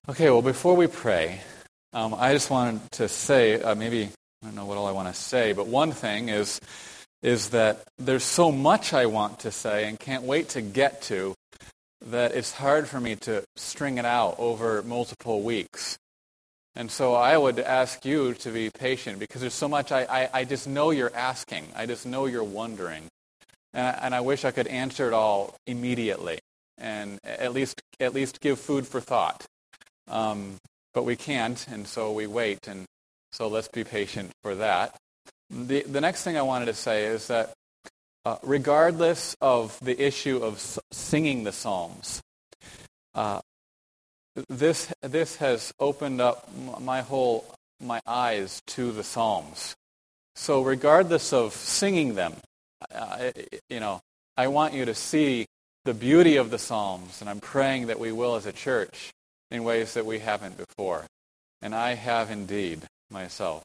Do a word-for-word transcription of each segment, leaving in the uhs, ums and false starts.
Okay, well, before we pray, um, I just wanted to say, uh, maybe, I don't know what all I want to say, but one thing is, is that there's so much I want to say and can't wait to get to that it's hard for me to string it out over multiple weeks. And so I would ask you to be patient because there's so much I, I, I just know you're asking. I just know you're wondering. And I, and I wish I could answer it all immediately and at least at least give food for thought. Um, but we can't, and so we wait. And so let's be patient for that. The, the next thing I wanted to say is that uh, regardless of the issue of s- singing the Psalms, uh, this this has opened up my whole my eyes to the Psalms. So regardless of singing them, uh, you know, I want you to see the beauty of the Psalms, and I'm praying that we will as a church in ways that we haven't before. And I have indeed myself.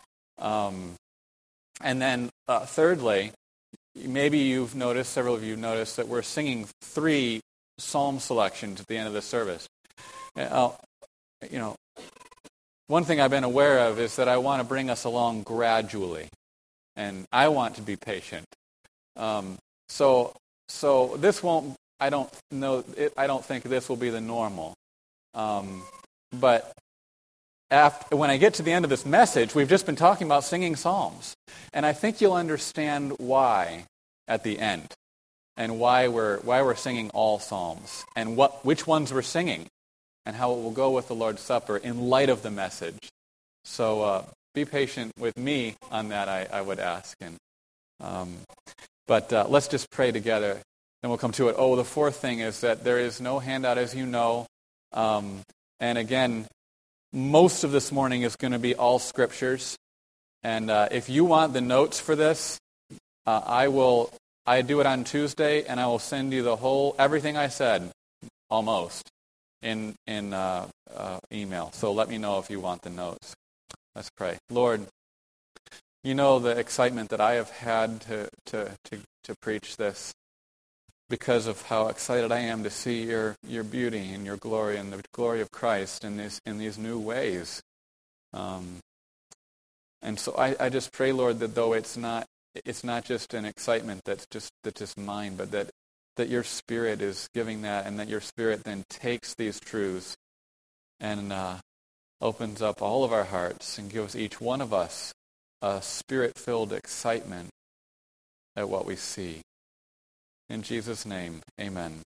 Um, and then uh, thirdly, maybe you've noticed, several of you have noticed, that we're singing three psalm selections at the end of the service. Uh, you know, one thing I've been aware of is that I want to bring us along gradually. And I want to be patient. Um, so so this won't, I don't know, it, I don't think this will be the normal. Um, but after, when I get to the end of this message, we've just been talking about singing psalms. And I think you'll understand why at the end. And why we're why we're singing all psalms. And what which ones we're singing. And how it will go with the Lord's Supper in light of the message. So uh, be patient with me on that, I, I would ask. And um, But uh, let's just pray together. Then we'll come to it. Oh, the fourth thing is that there is no handout, as you know. Um, and again, most of this morning is going to be all scriptures. And uh, if you want the notes for this, uh, I will. I do it on Tuesday, and I will send you the whole everything I said, almost, in in uh, uh, email. So let me know if you want the notes. Let's pray. Lord, you know the excitement that I have had to to to, to preach this. Because of how excited I am to see your, your beauty and your glory and the glory of Christ in these in these new ways. Um, and so I, I just pray, Lord, that though it's not it's not just an excitement that's just that's just mine, but that, that your Spirit is giving that, and that your Spirit then takes these truths and uh, opens up all of our hearts and gives each one of us a Spirit-filled excitement at what we see. In Jesus' name, amen.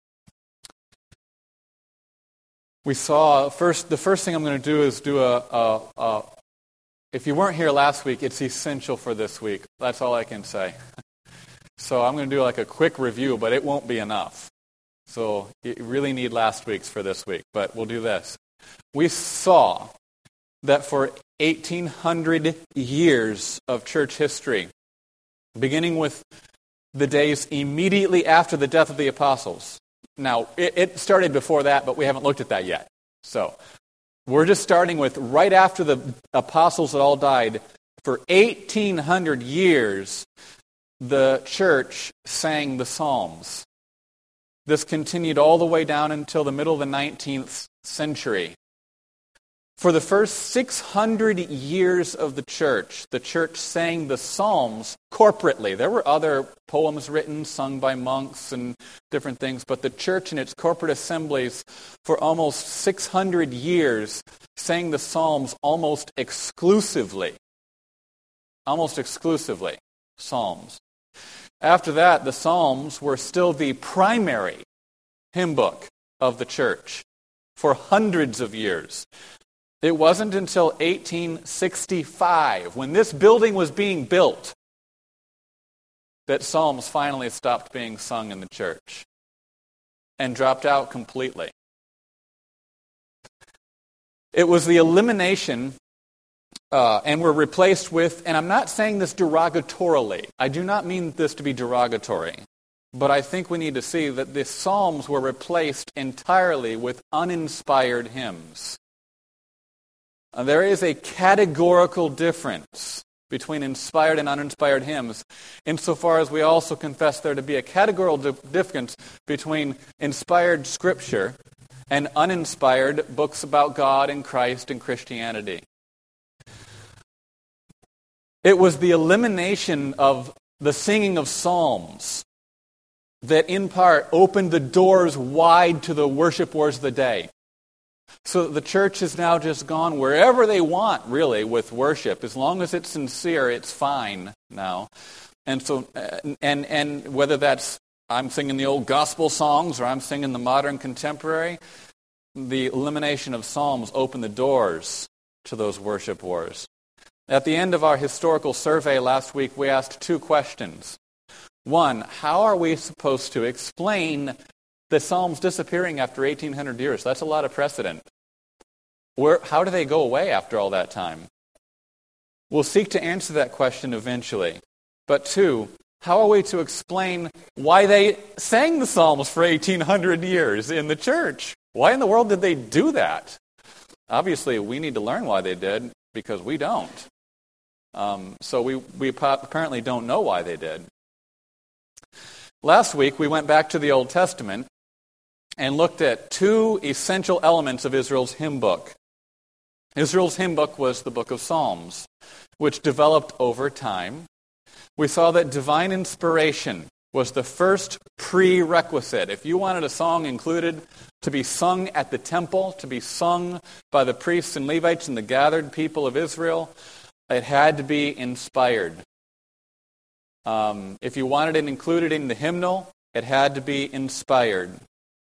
We saw, first. the first thing I'm going to do is do a, a, a, if you weren't here last week, it's essential for this week. That's all I can say. So I'm going to do like a quick review, but it won't be enough. So you really need last week's for this week, but we'll do this. We saw that for eighteen hundred years of church history, beginning with the days immediately after the death of the apostles. Now, it, it started before that, but we haven't looked at that yet. So, we're just starting with right after the apostles had all died. For eighteen hundred years, the church sang the Psalms. This continued all the way down until the middle of the nineteenth century. For the first six hundred years of the church, the church sang the Psalms corporately. There were other poems written, sung by monks and different things, but the church in its corporate assemblies for almost six hundred years sang the Psalms almost exclusively. Almost exclusively, Psalms. After that, the Psalms were still the primary hymn book of the church for hundreds of years. It wasn't until eighteen sixty-five, when this building was being built, that Psalms finally stopped being sung in the church and dropped out completely. It was the elimination uh, and were replaced with, and I'm not saying this derogatorily. I do not mean this to be derogatory. But I think we need to see that the Psalms were replaced entirely with uninspired hymns. Uh, there is a categorical difference between inspired and uninspired hymns, insofar as we also confess there to be a categorical difference between inspired scripture and uninspired books about God and Christ and Christianity. It was the elimination of the singing of psalms that in part opened the doors wide to the worship wars of the day. So that the church has now just gone wherever they want, really, with worship. As long as it's sincere, it's fine now. And so, and and whether that's I'm singing the old gospel songs or I'm singing the modern contemporary, the elimination of psalms opened the doors to those worship wars. At the end of our historical survey last week, we asked two questions. One, how are we supposed to explain the Psalms disappearing after eighteen hundred years? That's a lot of precedent. Where, how do they go away after all that time? We'll seek to answer that question eventually. But two, how are we to explain why they sang the Psalms for eighteen hundred years in the church? Why in the world did they do that? Obviously, we need to learn why they did, because we don't. Um, so we, we apparently don't know why they did. Last week, we went back to the Old Testament and looked at two essential elements of Israel's hymn book. Israel's hymn book was the book of Psalms, which developed over time. We saw that divine inspiration was the first prerequisite. If you wanted a song included to be sung at the temple, to be sung by the priests and Levites and the gathered people of Israel, it had to be inspired. Um, if you wanted it included in the hymnal, it had to be inspired.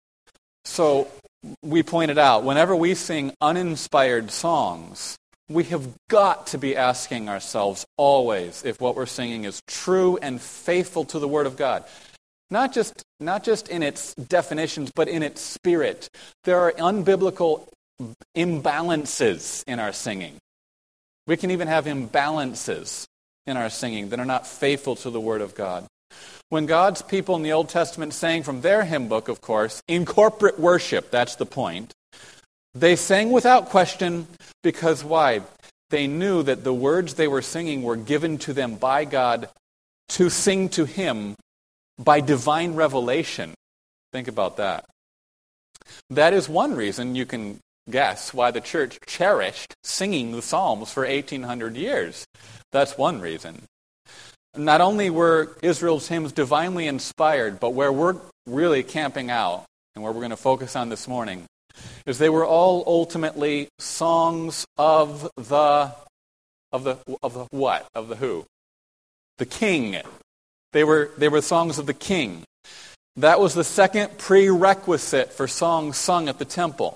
So we pointed out, whenever we sing uninspired songs, we have got to be asking ourselves always if what we're singing is true and faithful to the Word of God. Not just, not just in its definitions, but in its spirit. There are unbiblical imbalances in our singing. We can even have imbalances in our singing that are not faithful to the Word of God. When God's people in the Old Testament sang from their hymn book, of course, in corporate worship, that's the point, they sang without question because why? They knew that the words they were singing were given to them by God to sing to Him by divine revelation. Think about that. That is one reason you can guess why the church cherished singing the Psalms for eighteen hundred years. That's one reason. Not only were Israel's hymns divinely inspired, but where we're really camping out, and where we're going to focus on this morning, is they were all ultimately songs of the, of the, of the what? Of the who? The king. They were, they were songs of the king. That was the second prerequisite for songs sung at the temple.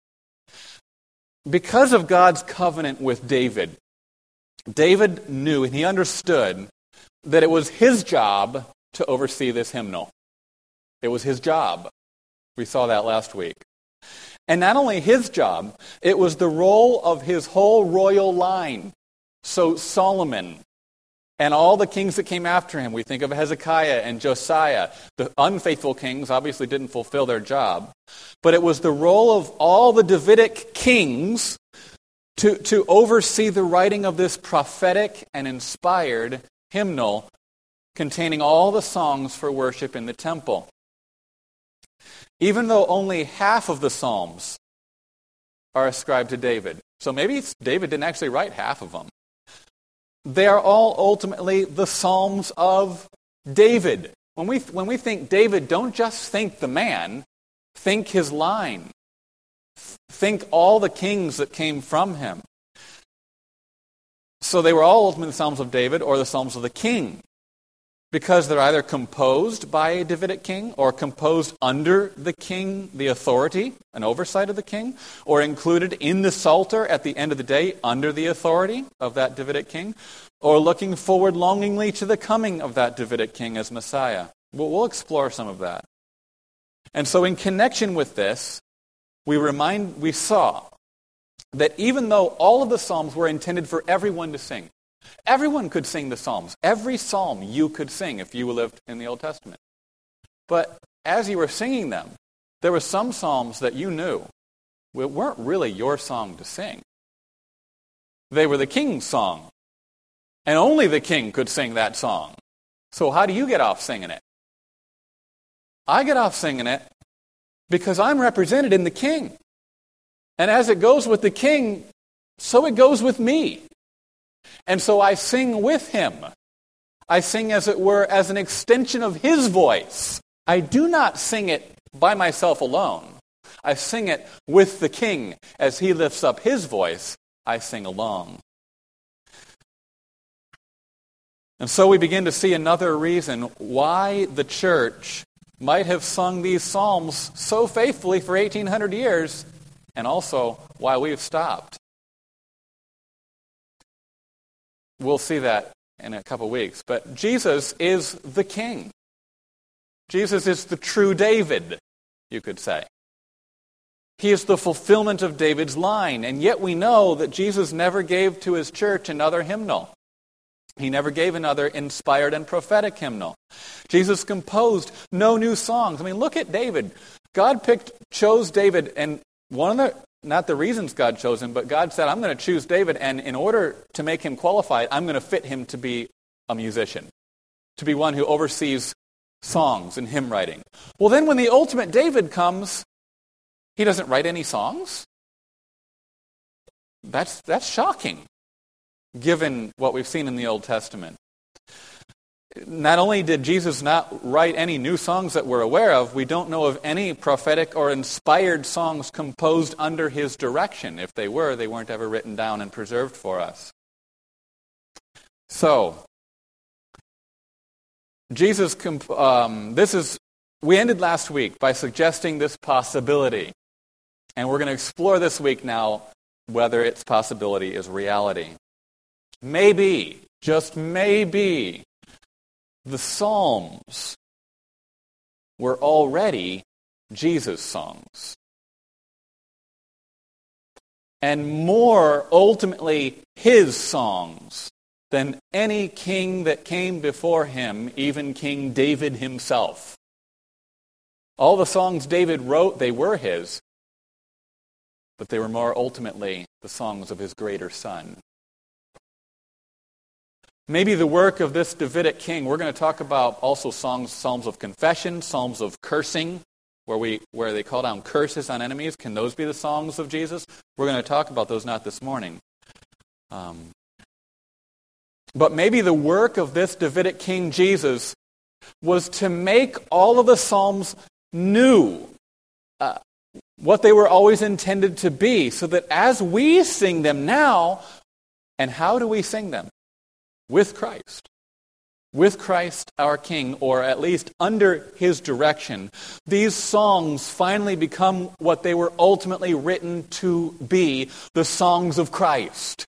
Because of God's covenant with David, David knew and he understood that it was his job to oversee this hymnal. It was his job. We saw that last week. And not only his job, it was the role of his whole royal line. So Solomon and all the kings that came after him, we think of Hezekiah and Josiah. The unfaithful kings obviously didn't fulfill their job. But it was the role of all the Davidic kings to, to oversee the writing of this prophetic and inspired hymnal containing all the songs for worship in the temple. Even though only half of the Psalms are ascribed to David, so maybe David didn't actually write half of them, they are all ultimately the Psalms of David. When we, when we think David, don't just think the man, think his line. Think all the kings that came from him. So they were all ultimately the Psalms of David or the Psalms of the king, because they're either composed by a Davidic king or composed under the king, the authority, an oversight of the king, or included in the Psalter at the end of the day under the authority of that Davidic king, or looking forward longingly to the coming of that Davidic king as Messiah. We'll, we'll explore some of that. And so in connection with this, we remind, we saw that even though all of the Psalms were intended for everyone to sing, everyone could sing the Psalms. Every psalm you could sing if you lived in the Old Testament. But as you were singing them, there were some psalms that you knew weren't really your song to sing. They were the king's song. And only the king could sing that song. So how do you get off singing it? I get off singing it because I'm represented in the King. And as it goes with the King, so it goes with me. And so I sing with him. I sing, as it were, as an extension of his voice. I do not sing it by myself alone. I sing it with the King. As he lifts up his voice, I sing along. And so we begin to see another reason why the church might have sung these psalms so faithfully for eighteen hundred years, and also why we've stopped. We'll see that in a couple weeks. But Jesus is the King. Jesus is the true David, you could say. He is the fulfillment of David's line, and yet we know that Jesus never gave to his church another hymnal. He never gave another inspired and prophetic hymnal. Jesus composed no new songs. I mean, look at David. God picked, chose David, and one of the, not the reasons God chose him, but God said, I'm going to choose David, and in order to make him qualified, I'm going to fit him to be a musician, to be one who oversees songs and hymn writing. Well, then when the ultimate David comes, he doesn't write any songs? That's, that's shocking, given what we've seen in the Old Testament. Not only did Jesus not write any new songs that we're aware of, we don't know of any prophetic or inspired songs composed under his direction. If they were, they weren't ever written down and preserved for us. So, Jesus, comp- um, this is, we ended last week by suggesting this possibility. And we're going to explore this week now whether its possibility is reality. Maybe, just maybe, the Psalms were already Jesus' songs. And more ultimately his songs than any king that came before him, even King David himself. All the songs David wrote, they were his, but they were more ultimately the songs of his greater son. Maybe the work of this Davidic king, we're going to talk about also songs, psalms of confession, psalms of cursing, where we where they call down curses on enemies. Can those be the songs of Jesus? We're going to talk about those not this morning. Um, but maybe the work of this Davidic king Jesus was to make all of the psalms new, uh, what they were always intended to be, so that as we sing them now, and how do we sing them? With Christ. With Christ our King, or at least under his direction, these songs finally become what they were ultimately written to be, the songs of Christ.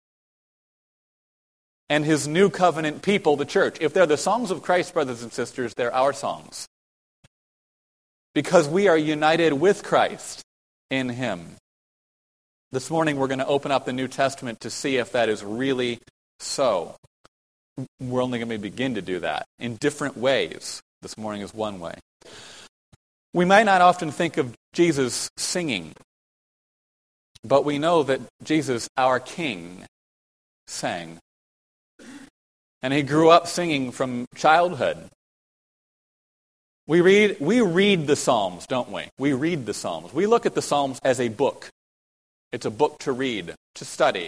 And his new covenant people, the church. If they're the songs of Christ, brothers and sisters, they're our songs. Because we are united with Christ in him. This morning we're going to open up the New Testament to see if that is really so. We're only going to begin to do that in different ways. This morning is one way. We might not often think of Jesus singing, but we know that Jesus, our King, sang. And he grew up singing from childhood. We read, we read the Psalms, don't we? We read the Psalms. We look at the Psalms as a book. It's a book to read, to study.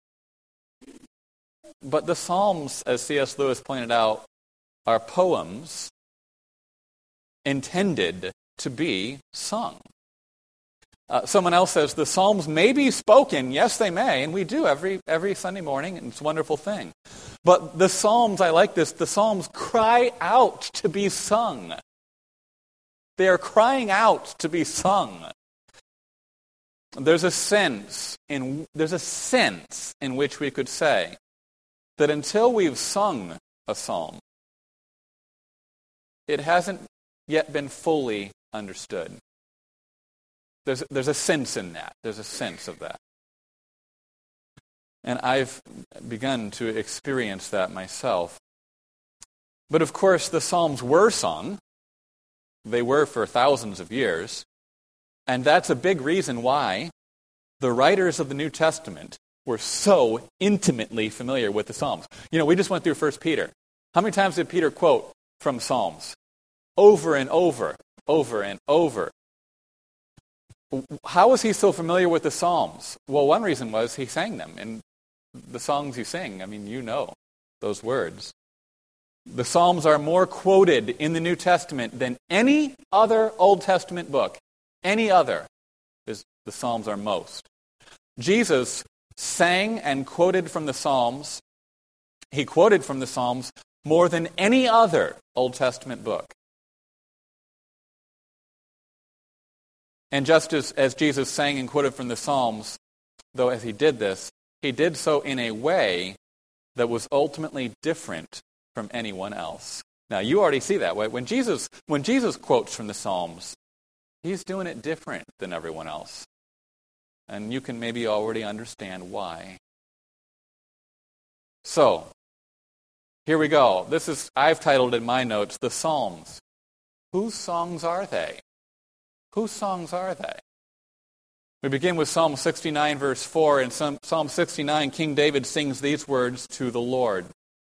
But the Psalms, as C S Lewis pointed out, are poems intended to be sung. Uh, someone else says the Psalms may be spoken. Yes, they may, and we do every every Sunday morning, and it's a wonderful thing. But the Psalms, I like this, the Psalms cry out to be sung. They are crying out to be sung. There's a sense in there's a sense in which we could say that until we've sung a psalm, it hasn't yet been fully understood. There's, there's a sense in that. There's a sense of that. And I've begun to experience that myself. But of course, the Psalms were sung. They were for thousands of years. And that's a big reason why the writers of the New Testament were so intimately familiar with the Psalms. You know, we just went through First Peter. How many times did Peter quote from Psalms? Over and over, over and over. How was he so familiar with the Psalms? Well, one reason was he sang them. And the songs you sing, I mean, you know those words. The Psalms are more quoted in the New Testament than any other Old Testament book. Any other. Is the Psalms are most. Jesus sang and quoted from the Psalms. He quoted from the Psalms more than any other Old Testament book. And just as, as Jesus sang and quoted from the Psalms, though as he did this, he did so in a way that was ultimately different from anyone else. Now, you already see that way. When Jesus, when Jesus quotes from the Psalms, he's doing it different than everyone else. And you can maybe already understand why. So, here we go. This is, I've titled in my notes, the Psalms. Whose songs are they? Whose songs are they? We begin with Psalm sixty-nine, verse four. In Psalm sixty-nine, King David sings these words to the Lord.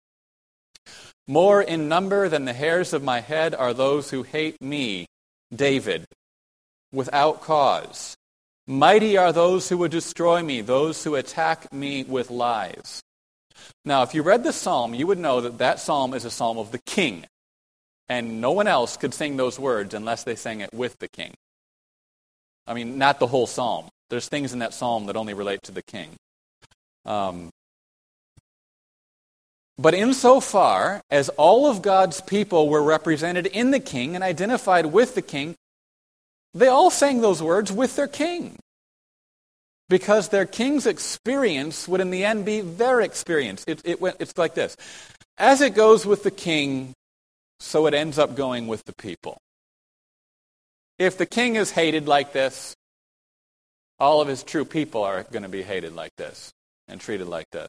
More in number than the hairs of my head are those who hate me, David, without cause. Mighty are those who would destroy me, those who attack me with lies. Now, if you read the psalm, you would know that that psalm is a psalm of the king. And no one else could sing those words unless they sang it with the king. I mean, not the whole psalm. There's things in that psalm that only relate to the king. Um, but insofar as all of God's people were represented in the king and identified with the king, they all sang those words with their king. Because their king's experience would in the end be their experience. It, it went, it's like this. As it goes with the king, so it ends up going with the people. If the king is hated like this, all of his true people are going to be hated like this and treated like this.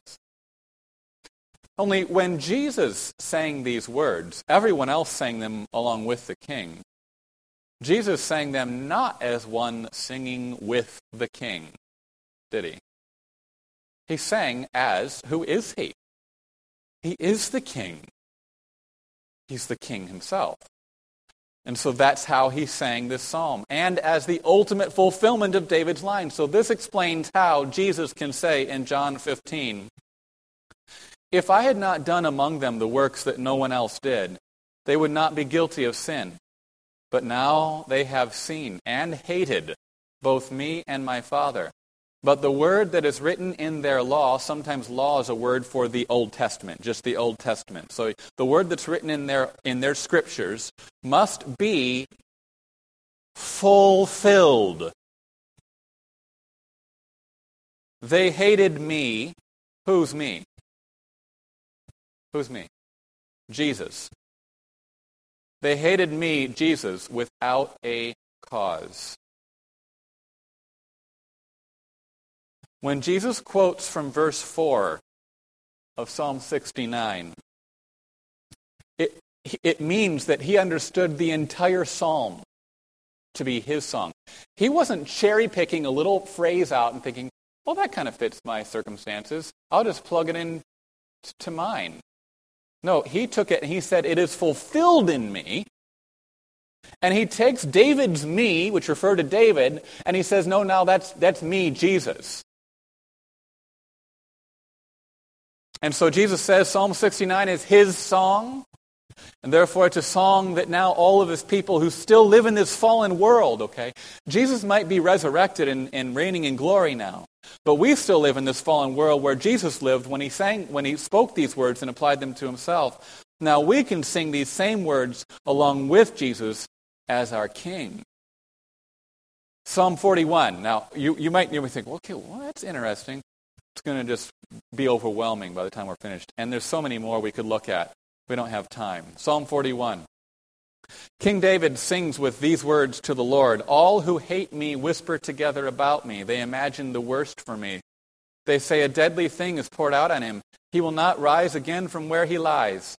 Only when Jesus sang these words, everyone else sang them along with the king. Jesus sang them not as one singing with the king, did he? He sang as, who is he? He is the king. He's the king himself. And so that's how he sang this psalm, and as the ultimate fulfillment of David's line. So this explains how Jesus can say in John fifteen, if I had not done among them the works that no one else did, they would not be guilty of sin. But now they have seen and hated both me and my Father. But the word that is written in their law, sometimes law is a word for the Old Testament, just the Old Testament. So the word that's written in their in their scriptures must be fulfilled. They hated me. Who's me? Who's me? Jesus. They hated me, Jesus, without a cause. When Jesus quotes from verse four of Psalm sixty-nine, it, it means that he understood the entire psalm to be his song. He wasn't cherry-picking a little phrase out and thinking, well, that kind of fits my circumstances. I'll just plug it in to mine. No, he took it and he said, it is fulfilled in me. And he takes David's me, which referred to David, and he says, no, now that's that's me, Jesus. And so Jesus says Psalm sixty-nine is his song, and therefore it's a song that now all of his people who still live in this fallen world, okay? Jesus might be resurrected and, and reigning in glory now, but we still live in this fallen world where Jesus lived when he sang, when he spoke these words and applied them to himself. Now we can sing these same words along with Jesus as our King. Psalm forty-one. Now, you, you might you might think, well, okay, well, that's interesting. It's going to just be overwhelming by the time we're finished. And there's so many more we could look at. We don't have time. Psalm forty-one. King David sings with these words to the Lord. All who hate me whisper together about me. They imagine the worst for me. They say a deadly thing is poured out on him. He will not rise again from where he lies.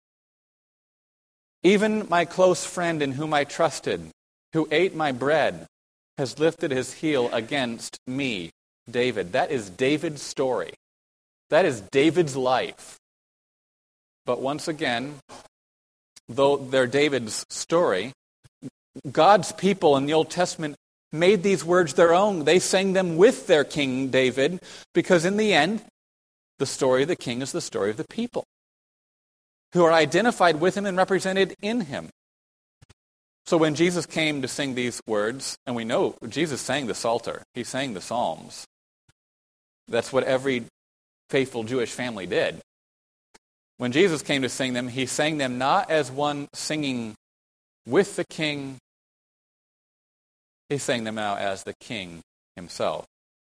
Even my close friend in whom I trusted, who ate my bread, has lifted his heel against me. David. That is David's story. That is David's life. But once again, though they're David's story, God's people in the Old Testament made these words their own. They sang them with their king, David, because in the end, the story of the king is the story of the people who are identified with him and represented in him. So when Jesus came to sing these words, and we know Jesus sang the Psalter, he sang the Psalms. That's what every faithful Jewish family did. When Jesus came to sing them, he sang them not as one singing with the king, he sang them out as the king himself.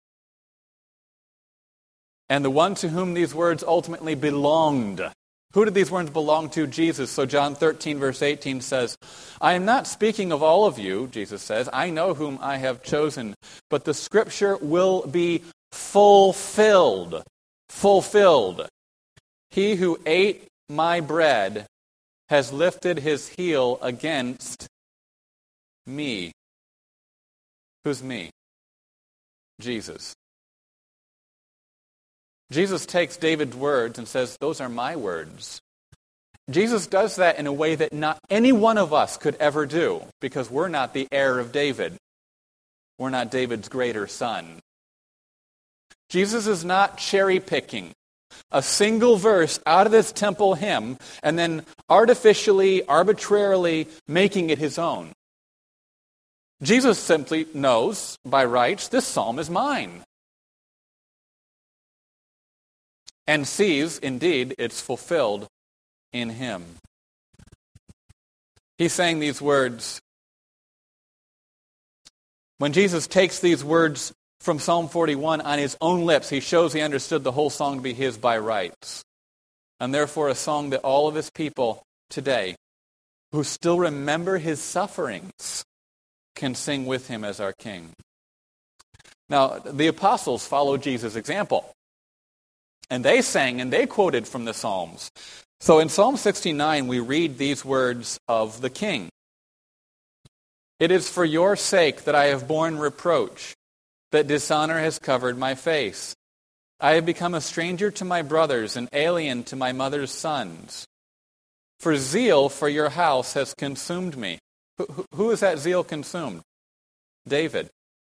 And the one to whom these words ultimately belonged. Who did these words belong to? Jesus. So John thirteen, verse eighteen says, I am not speaking of all of you, Jesus says. I know whom I have chosen. But the scripture will be fulfilled. Fulfilled. He who ate my bread has lifted his heel against me. Who's me? Jesus. Jesus takes David's words and says, those are my words. Jesus does that in a way that not any one of us could ever do, because we're not the heir of David. We're not David's greater son. Jesus is not cherry-picking a single verse out of this temple hymn and then artificially, arbitrarily making it his own. Jesus simply knows by rights, this psalm is mine. And sees, indeed, it's fulfilled in him. He's saying these words. When Jesus takes these words from Psalm forty-one on his own lips, he shows he understood the whole song to be his by rights. And therefore a song that all of his people today, who still remember his sufferings, can sing with him as our king. Now, the apostles followed Jesus' example. And they sang and they quoted from the Psalms. So in Psalm sixty-nine, we read these words of the king. It is for your sake that I have borne reproach, that dishonor has covered my face. I have become a stranger to my brothers, an alien to my mother's sons. For zeal for your house has consumed me. Who, who is that zeal consumed? David.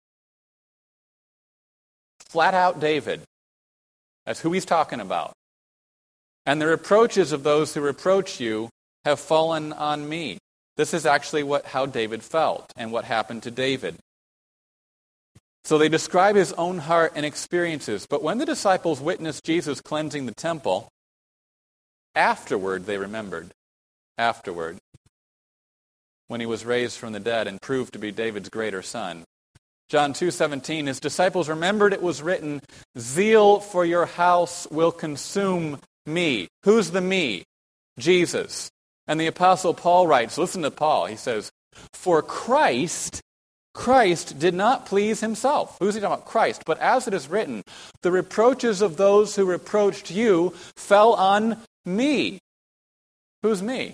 Flat out David. That's who he's talking about. And the reproaches of those who reproach you have fallen on me. This is actually what how David felt and what happened to David. So they describe his own heart and experiences. But when the disciples witnessed Jesus cleansing the temple, afterward they remembered. Afterward. When he was raised from the dead and proved to be David's greater son. John two seventeen, his disciples remembered it was written, zeal for your house will consume me. Who's the me? Jesus. And the Apostle Paul writes, listen to Paul, he says, for Christ, Christ did not please himself. Who's he talking about? Christ. But as it is written, the reproaches of those who reproached you fell on me. Who's me?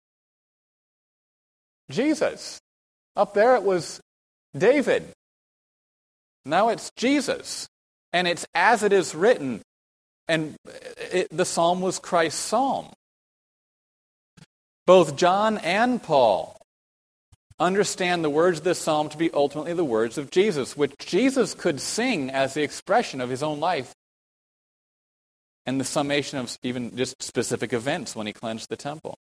Jesus. Up there it was David. Now it's Jesus, and it's as it is written, and it, the psalm was Christ's psalm. Both John and Paul understand the words of this psalm to be ultimately the words of Jesus, which Jesus could sing as the expression of his own life and the summation of even just specific events when he cleansed the temple.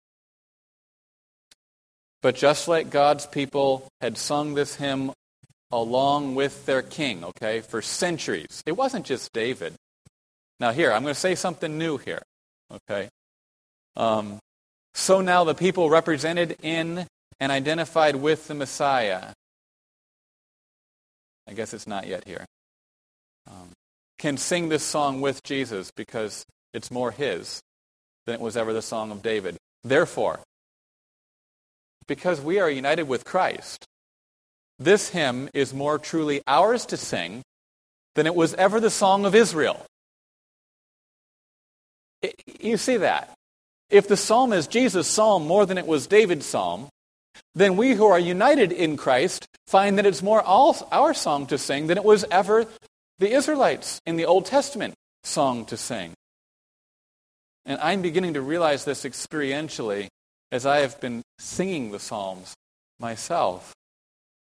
But just like God's people had sung this hymn along with their king, okay, for centuries. It wasn't just David. Now here, I'm going to say something new here, okay. Um, so now the people represented in and identified with the Messiah, I guess it's not yet here, um, can sing this song with Jesus because it's more his than it was ever the song of David. Therefore, because we are united with Christ, this hymn is more truly ours to sing than it was ever the song of Israel. It, you see that? If the psalm is Jesus' psalm more than it was David's psalm, then we who are united in Christ find that it's more all, our song to sing than it was ever the Israelites in the Old Testament song to sing. And I'm beginning to realize this experientially as I have been singing the Psalms myself.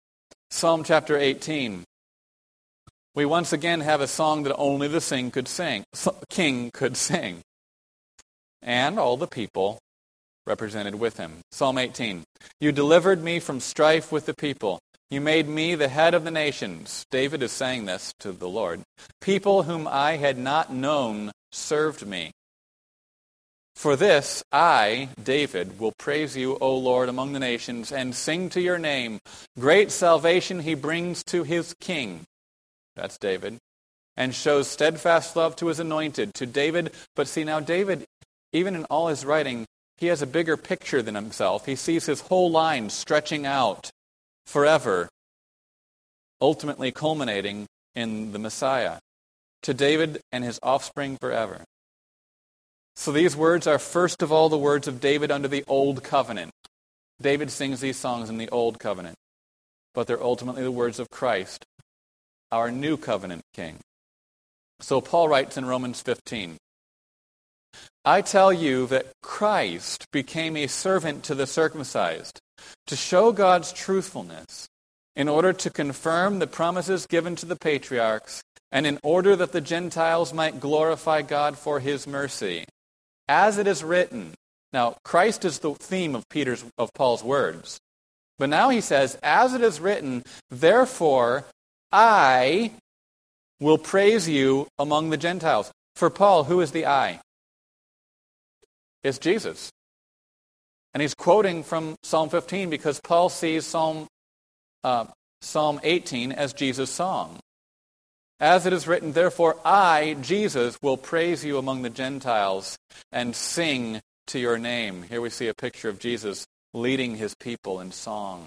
Psalm chapter eighteen. We once again have a song that only the sing could sing, king could sing. And all the people represented with him. Psalm eighteen. You delivered me from strife with the people. You made me the head of the nations. David is saying this to the Lord. People whom I had not known served me. For this, I, David, will praise you, O Lord, among the nations, and sing to your name. Great salvation he brings to his king. That's David. And shows steadfast love to his anointed, to David. But see, now David, even in all his writing, he has a bigger picture than himself. He sees his whole line stretching out forever, ultimately culminating in the Messiah. To David and his offspring forever. So these words are first of all the words of David under the Old Covenant. David sings these songs in the Old Covenant. But they're ultimately the words of Christ, our New Covenant King. So Paul writes in Romans fifteen, I tell you that Christ became a servant to the circumcised, to show God's truthfulness, in order to confirm the promises given to the patriarchs, and in order that the Gentiles might glorify God for his mercy. As it is written, now Christ is the theme of Peter's of Paul's words. But now he says, as it is written, therefore I will praise you among the Gentiles. For Paul, who is the I? It's Jesus. And he's quoting from Psalm fifteen because Paul sees Psalm uh, Psalm eighteen as Jesus' song. As it is written, therefore I, Jesus, will praise you among the Gentiles and sing to your name. Here we see a picture of Jesus leading his people in song.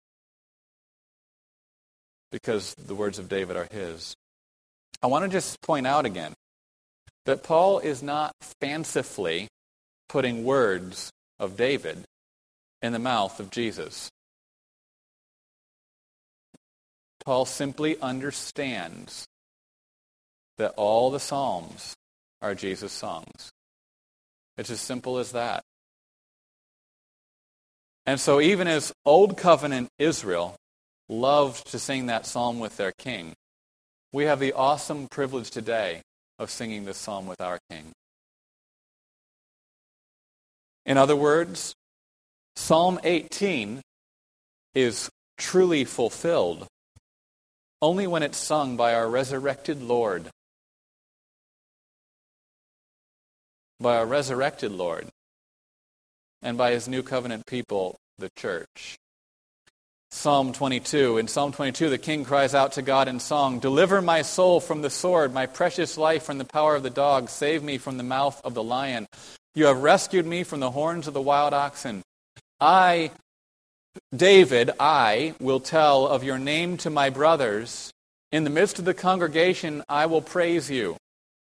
Because the words of David are his. I want to just point out again that Paul is not fancifully putting words of David in the mouth of Jesus. Paul simply understands that all the Psalms are Jesus' songs. It's as simple as that. And so even as Old Covenant Israel loved to sing that psalm with their king, we have the awesome privilege today of singing this psalm with our king. In other words, Psalm eighteen is truly fulfilled only when it's sung by our resurrected Lord. By our resurrected Lord. And by his new covenant people, the church. Psalm twenty-two. In Psalm twenty-two, the king cries out to God in song, deliver my soul from the sword, my precious life from the power of the dog. Save me from the mouth of the lion. You have rescued me from the horns of the wild oxen. I, David, I will tell of your name to my brothers. In the midst of the congregation, I will praise you.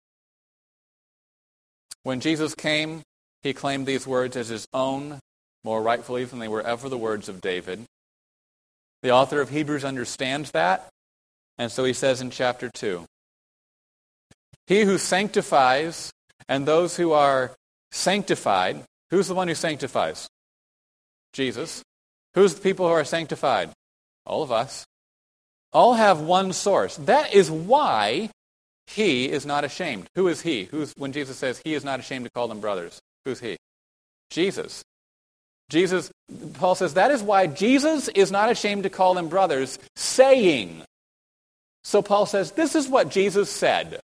When Jesus came, he claimed these words as his own, more rightfully than they were ever the words of David. The author of Hebrews understands that, and so he says in chapter two, he who sanctifies and those who are sanctified, who's the one who sanctifies? Jesus. Who's the people who are sanctified? All of us. All have one source. That is why he is not ashamed. Who is he? Who's when Jesus says he is not ashamed to call them brothers? Who's he? Jesus. Jesus, Paul says, that is why Jesus is not ashamed to call them brothers, saying. So Paul says, this is what Jesus said.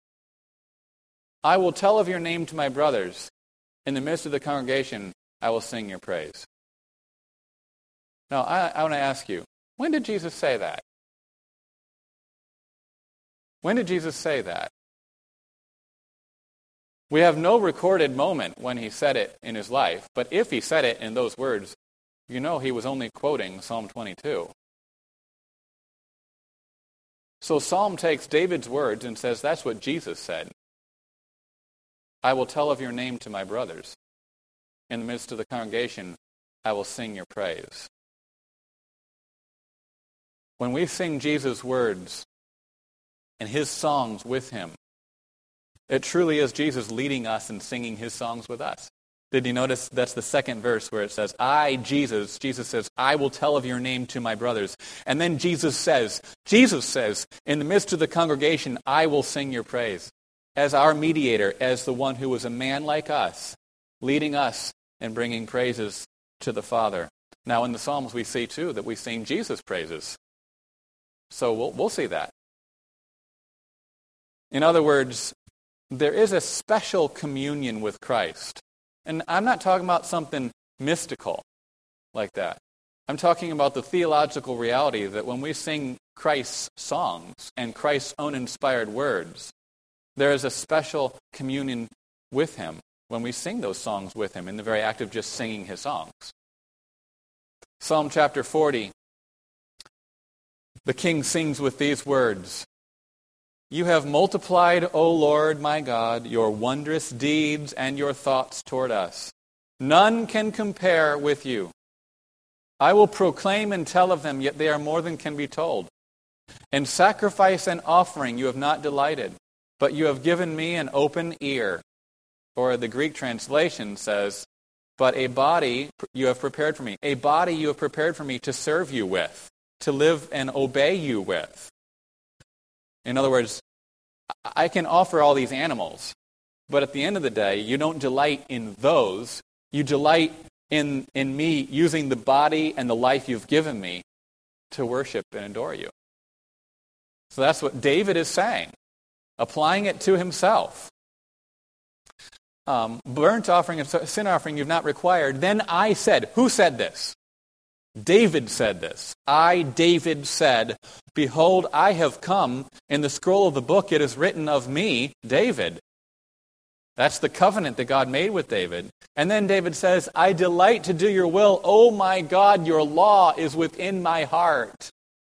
I will tell of your name to my brothers. In the midst of the congregation, I will sing your praise. Now, I, I want to ask you, when did Jesus say that? When did Jesus say that? We have no recorded moment when he said it in his life, but if he said it in those words, you know he was only quoting Psalm twenty-two. So Psalm takes David's words and says, that's what Jesus said. I will tell of your name to my brothers. In the midst of the congregation, I will sing your praise. When we sing Jesus' words and his songs with him, it truly is Jesus leading us and singing his songs with us. Did you notice that's the second verse where it says, I, Jesus, Jesus says, I will tell of your name to my brothers. And then Jesus says, Jesus says, in the midst of the congregation, I will sing your praise. As our mediator, as the one who was a man like us, leading us and bringing praises to the Father. Now in the Psalms we see too that we sing Jesus' praises. So we'll, we'll see that. In other words, there is a special communion with Christ. And I'm not talking about something mystical like that. I'm talking about the theological reality that when we sing Christ's songs and Christ's own inspired words, there is a special communion with him when we sing those songs with him in the very act of just singing his songs. Psalm chapter forty, the king sings with these words, You have multiplied, O Lord my God, your wondrous deeds and your thoughts toward us. None can compare with you. I will proclaim and tell of them, yet they are more than can be told. In sacrifice and offering you have not delighted, but you have given me an open ear. Or the Greek translation says, but a body you have prepared for me. A body you have prepared for me to serve you with, to live and obey you with. In other words, I can offer all these animals, but at the end of the day, you don't delight in those. You delight in, in me using the body and the life you've given me to worship and adore you. So that's what David is saying, applying it to himself. Um, burnt offering and sin offering you've not required. Then I said, who said this? David said this. I, David, said, Behold, I have come. In the scroll of the book it is written of me, David. That's the covenant that God made with David. And then David says, I delight to do your will. Oh my God, your law is within my heart.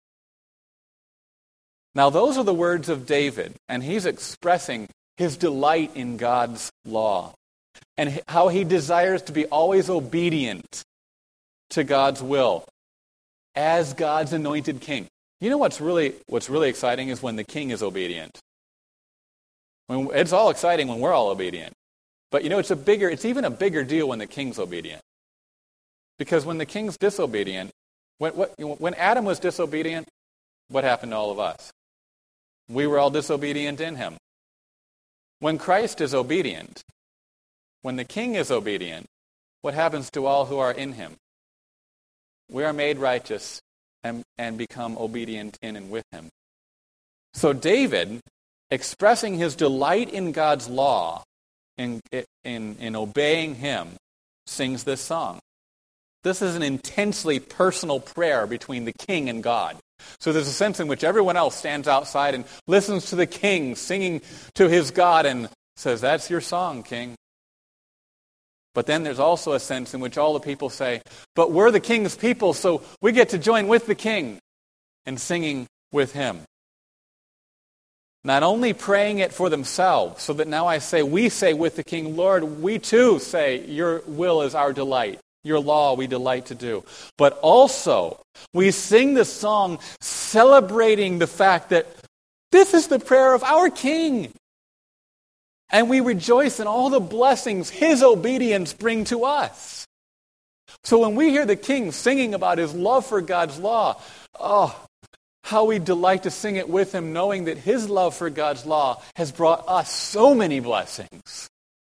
Now those are the words of David, and he's expressing his delight in God's law and how he desires to be always obedient to God's will as God's anointed king. You know what's really what's really exciting is when the king is obedient. When, it's all exciting when we're all obedient. But you know, it's a bigger it's even a bigger deal when the king's obedient. Because when the king's disobedient, when, what, when Adam was disobedient, what happened to all of us? We were all disobedient in him. When Christ is obedient, when the king is obedient, what happens to all who are in him? We are made righteous and, and become obedient in and with him. So David, expressing his delight in God's law, in, in, in obeying him, sings this song. This is an intensely personal prayer between the king and God. So there's a sense in which everyone else stands outside and listens to the king singing to his God and says, that's your song, king. But then there's also a sense in which all the people say, but we're the king's people, so we get to join with the king in singing with him. Not only praying it for themselves, so that now I say, we say with the king, Lord, we too say, your will is our delight. Your law we delight to do. But also, we sing the song celebrating the fact that this is the prayer of our king. And we rejoice in all the blessings his obedience bring to us. So when we hear the king singing about his love for God's law, oh, how we delight to sing it with him, knowing that his love for God's law has brought us so many blessings.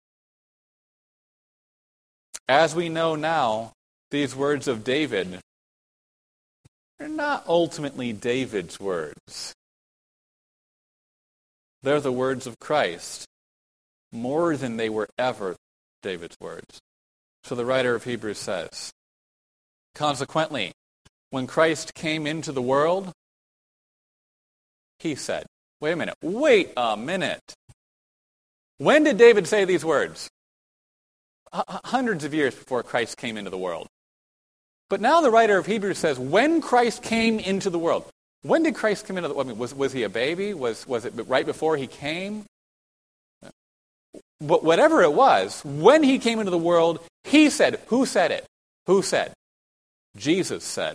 As we know now, these words of David are not ultimately David's words. They're the words of Christ, more than they were ever David's words. So the writer of Hebrews says, consequently, when Christ came into the world, he said, wait a minute, wait a minute. When did David say these words? H- hundreds of years before Christ came into the world. But now the writer of Hebrews says, when Christ came into the world. When did Christ come into the world? I mean, was, was he a baby? Was, was it right before he came? But whatever it was, when he came into the world, he said, who said it? Who said? Jesus said.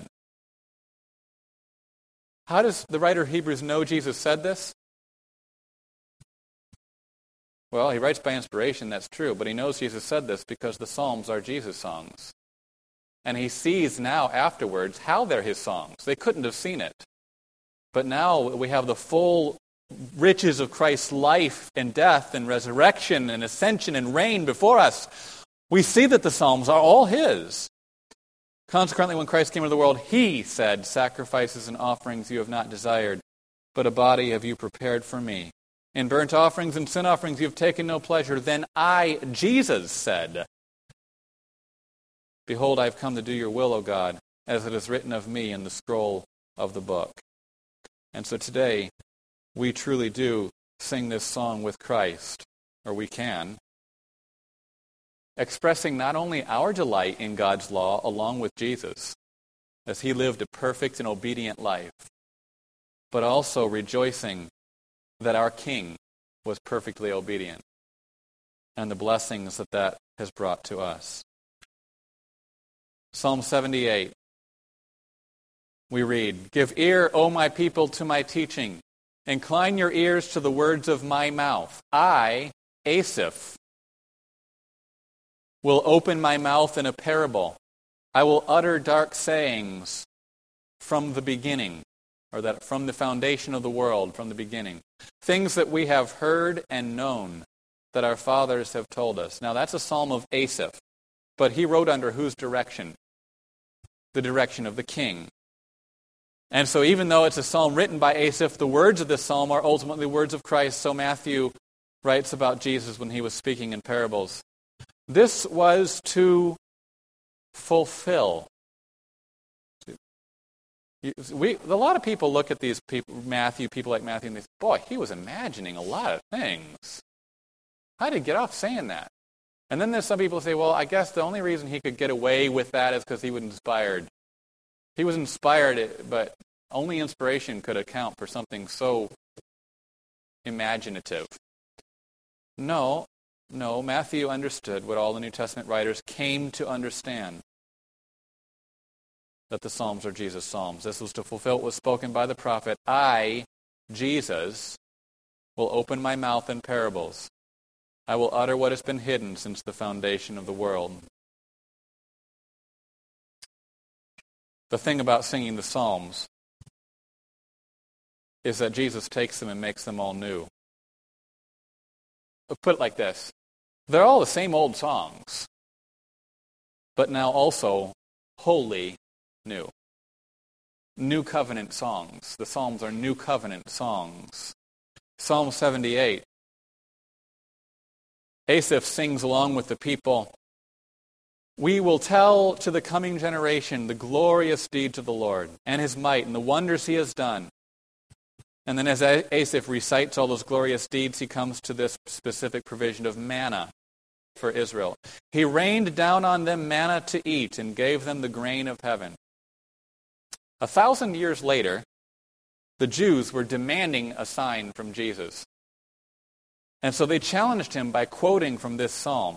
How does the writer of Hebrews know Jesus said this? Well, he writes by inspiration, that's true, but he knows Jesus said this because the Psalms are Jesus' songs. And he sees now afterwards how they're his songs. They couldn't have seen it. But now we have the full riches of Christ's life and death and resurrection and ascension and reign before us. We see that the Psalms are all his. Consequently, when Christ came into the world, he said, "Sacrifices and offerings you have not desired, but a body have you prepared for me. In burnt offerings and sin offerings you have taken no pleasure. Then I, Jesus, said, Behold, I have come to do your will, O God, as it is written of me in the scroll of the book." And so today, we truly do sing this song with Christ, or we can, expressing not only our delight in God's law along with Jesus, as he lived a perfect and obedient life, but also rejoicing that our King was perfectly obedient and the blessings that that has brought to us. Psalm seventy-eight, we read, "Give ear, O my people, to my teaching. Incline your ears to the words of my mouth. I, Asaph, will open my mouth in a parable. I will utter dark sayings from the beginning," or that from the foundation of the world, from the beginning. Things that we have heard and known, that our fathers have told us. Now that's a psalm of Asaph, but he wrote under whose direction? The direction of the king. And so even though it's a psalm written by Asaph, the words of this psalm are ultimately words of Christ. So Matthew writes about Jesus when he was speaking in parables. This was to fulfill. We, a lot of people look at these people, Matthew, people like Matthew, and they say, boy, he was imagining a lot of things. How did he get off saying that? And then there's some people who say, well, I guess the only reason he could get away with that is because he was inspired. He was inspired, but only inspiration could account for something so imaginative. No, no, Matthew understood what all the New Testament writers came to understand, that the Psalms are Jesus' Psalms. This was to fulfill what was spoken by the prophet. I, Jesus, will open my mouth in parables. I will utter what has been hidden since the foundation of the world. The thing about singing the Psalms is that Jesus takes them and makes them all new. I'll put it like this. They're all the same old songs, but now also wholly new. New covenant songs. The Psalms are new covenant songs. Psalm seventy-eight. Asaph sings along with the people, "We will tell to the coming generation the glorious deeds of the Lord and his might and the wonders he has done." And then as Asaph recites all those glorious deeds, he comes to this specific provision of manna for Israel. "He rained down on them manna to eat and gave them the grain of heaven." A thousand years later, the Jews were demanding a sign from Jesus. And so they challenged him by quoting from this psalm.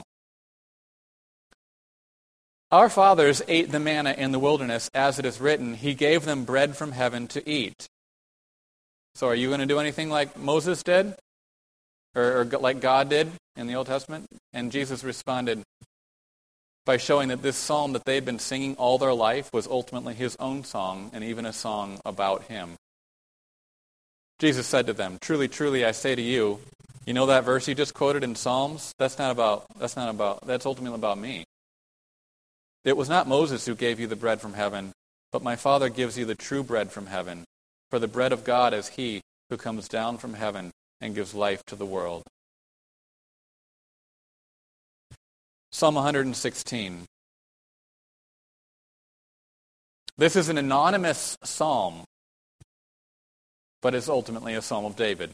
"Our fathers ate the manna in the wilderness, as it is written, he gave them bread from heaven to eat." So are you going to do anything like Moses did? Or, or like God did in the Old Testament? And Jesus responded by showing that this psalm that they'd been singing all their life was ultimately his own song, and even a song about him. Jesus said to them, "Truly, truly, I say to you," you know that verse you just quoted in Psalms? That's not about, that's not about, that's ultimately about me. "It was not Moses who gave you the bread from heaven, but my Father gives you the true bread from heaven. For the bread of God is he who comes down from heaven and gives life to the world." Psalm one hundred sixteen. This is an anonymous psalm, but it's ultimately a psalm of David.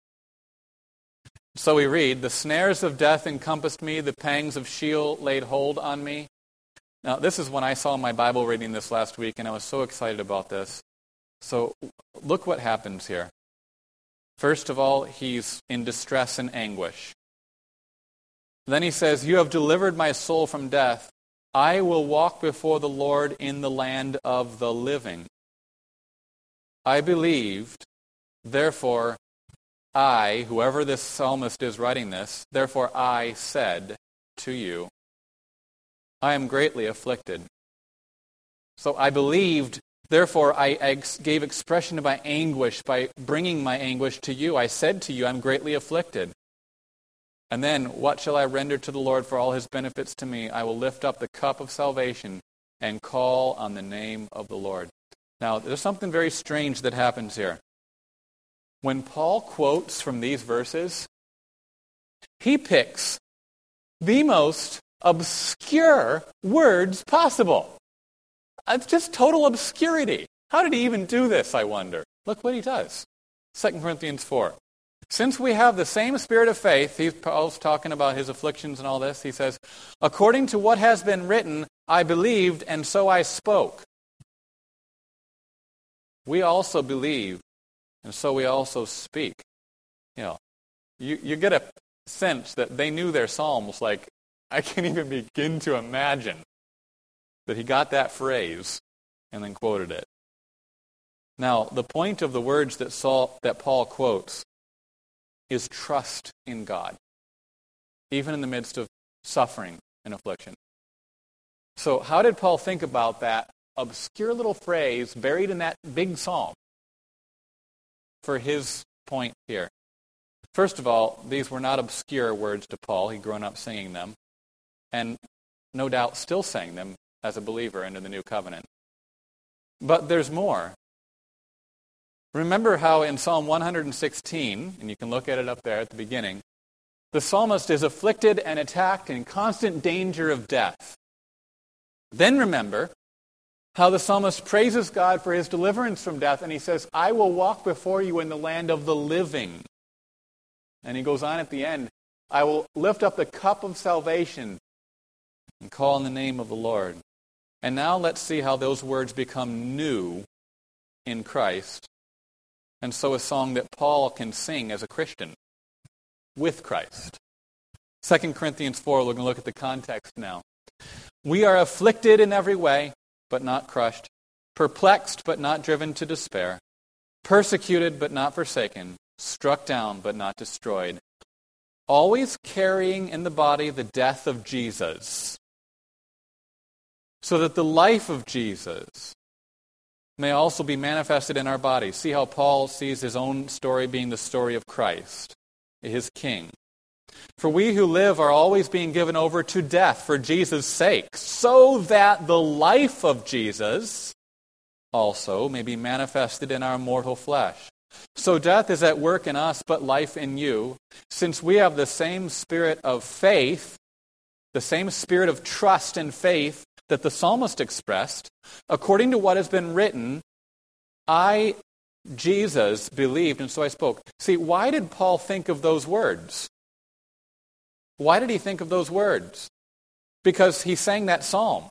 So we read, "The snares of death encompassed me, the pangs of Sheol laid hold on me." Now, this is when I saw my Bible reading this last week, and I was so excited about this. So look what happens here. First of all, he's in distress and anguish. Then he says, "You have delivered my soul from death. I will walk before the Lord in the land of the living. I believed, therefore I, whoever this psalmist is writing this, therefore I said to you, I am greatly afflicted. So I believed, therefore I ex- gave expression to my anguish by bringing my anguish to you. I said to you, I'm greatly afflicted. And then, what shall I render to the Lord for all his benefits to me? I will lift up the cup of salvation and call on the name of the Lord. Now, there's something very strange that happens here. When Paul quotes from these verses, he picks the most obscure words possible. It's just total obscurity. How did he even do this, I wonder? Look what he does. Second Corinthians four. Since we have the same spirit of faith, he's Paul's talking about his afflictions and all this, he says, according to what has been written, I believed and so I spoke. We also believe and so we also speak. You know, you, you get a sense that they knew their psalms like I can't even begin to imagine that he got that phrase and then quoted it. Now, the point of the words that Saul, that Paul quotes is trust in God, even in the midst of suffering and affliction. So how did Paul think about that obscure little phrase buried in that big psalm for his point here? First of all, these were not obscure words to Paul. He'd grown up singing them, and no doubt still sang them as a believer under the new covenant. But there's more. Remember how in Psalm one sixteen, and you can look at it up there at the beginning, the psalmist is afflicted and attacked in constant danger of death. Then remember how the psalmist praises God for his deliverance from death, and he says, I will walk before you in the land of the living. And he goes on at the end, I will lift up the cup of salvation and call on the name of the Lord. And now let's see how those words become new in Christ. And so a song that Paul can sing as a Christian with Christ. Second Corinthians four, we're going to look at the context now. We are afflicted in every way, but not crushed, perplexed, but not driven to despair, persecuted, but not forsaken, struck down, but not destroyed, always carrying in the body the death of Jesus, so that the life of Jesus may also be manifested in our bodies. See how Paul sees his own story being the story of Christ, his King. For we who live are always being given over to death for Jesus' sake, so that the life of Jesus also may be manifested in our mortal flesh. So death is at work in us, but life in you, since we have the same spirit of faith, the same spirit of trust and faith that the psalmist expressed, according to what has been written, I, Jesus, believed, and so I spoke. See, why did Paul think of those words? Why did he think of those words? Because he sang that psalm.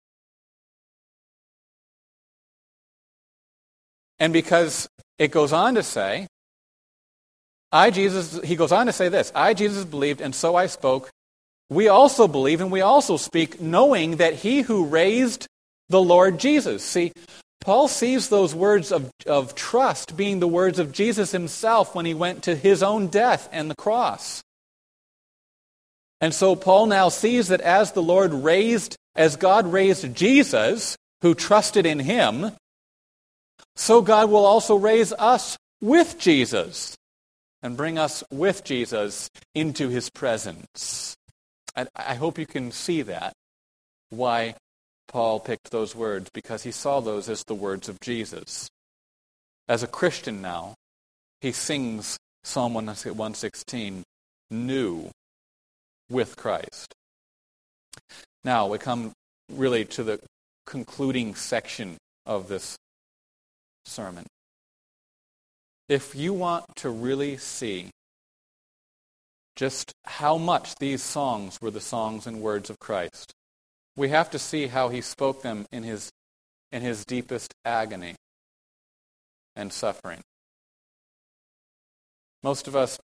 And because it goes on to say, I, Jesus, he goes on to say this, I, Jesus, believed, and so I spoke. We also believe and we also speak, knowing that he who raised the Lord Jesus. See, Paul sees those words of, of trust being the words of Jesus himself when he went to his own death and the cross. And so Paul now sees that as the Lord raised, as God raised Jesus, who trusted in him, so God will also raise us with Jesus and bring us with Jesus into his presence. I, I hope you can see that, why Paul picked those words, because he saw those as the words of Jesus. As a Christian now, he sings Psalm one sixteen, new with Christ. Now we come really to the concluding section of this sermon. If you want to really see just how much these songs were the songs and words of Christ, we have to see how he spoke them in his in his deepest agony and suffering. Most of us,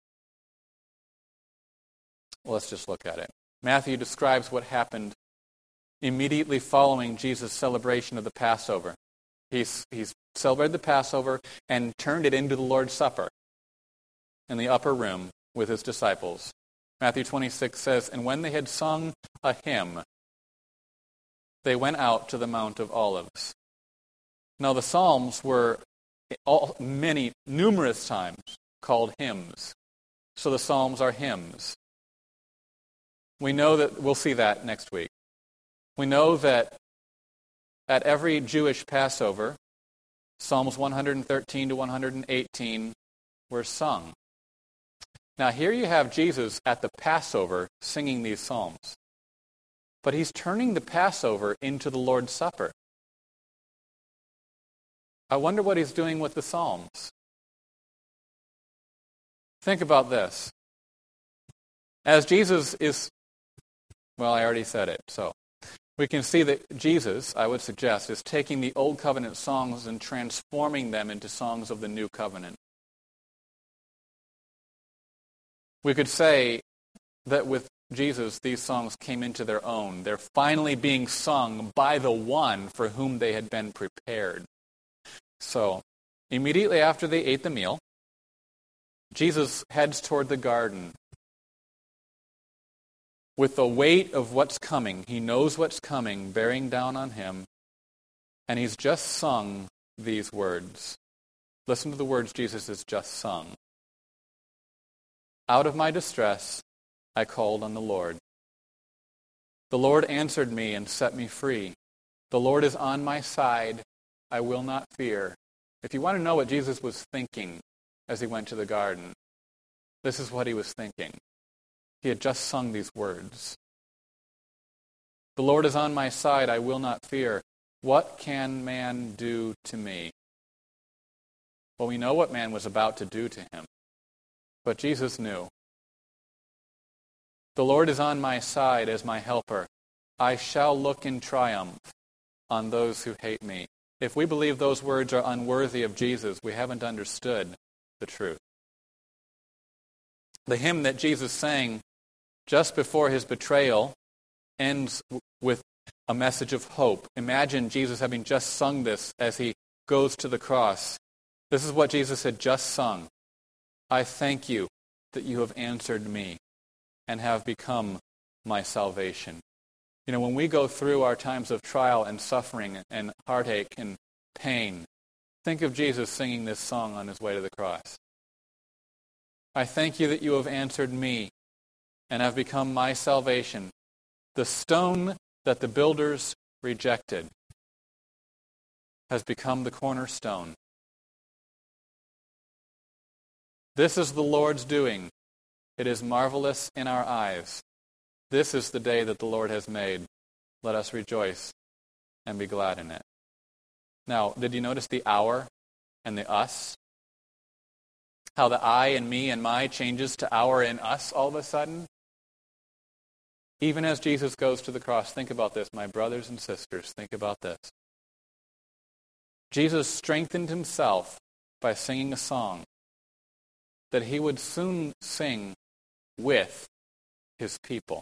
well, let's just look at it. Matthew describes what happened immediately following Jesus' celebration of the Passover. He's, he's celebrated the Passover and turned it into the Lord's Supper. in the upper room with his disciples. Matthew twenty-six says, "And when they had sung a hymn, they went out to the Mount of Olives." Now the Psalms were all, many, numerous times called hymns. So the Psalms are hymns. We know that, we'll see that next week. We know that at every Jewish Passover, Psalms one thirteen to one eighteen were sung. Now here you have Jesus at the Passover singing these psalms. But he's turning the Passover into the Lord's Supper. I wonder what he's doing with the Psalms. Think about this. As Jesus is, well, I already said it, so we can see that Jesus, I would suggest, is taking the Old Covenant songs and transforming them into songs of the New Covenant. We could say that with Jesus, these songs came into their own. They're finally being sung by the one for whom they had been prepared. So, immediately after they ate the meal, Jesus heads toward the garden. With the weight of what's coming, he knows what's coming, bearing down on him, and he's just sung these words. Listen to the words Jesus has just sung. "Out of my distress, I called on the Lord. The Lord answered me and set me free. The Lord is on my side. I will not fear." If you want to know what Jesus was thinking as he went to the garden, this is what he was thinking. He had just sung these words. "The Lord is on my side. I will not fear. What can man do to me?" Well, we know what man was about to do to him, but Jesus knew. "The Lord is on my side as my helper. I shall look in triumph on those who hate me." If we believe those words are unworthy of Jesus, we haven't understood the truth. The hymn that Jesus sang just before his betrayal ends with a message of hope. Imagine Jesus having just sung this as he goes to the cross. This is what Jesus had just sung. "I thank you that you have answered me and have become my salvation." You know, when we go through our times of trial and suffering and heartache and pain, think of Jesus singing this song on his way to the cross. "I thank you that you have answered me and have become my salvation. The stone that the builders rejected has become the cornerstone. This is the Lord's doing. It is marvelous in our eyes. This is the day that the Lord has made. Let us rejoice and be glad in it." Now, did you notice the hour and the us? How the I and me and my changes to our and us all of a sudden? Even as Jesus goes to the cross, think about this, my brothers and sisters, think about this. Jesus strengthened himself by singing a song that he would soon sing with his people.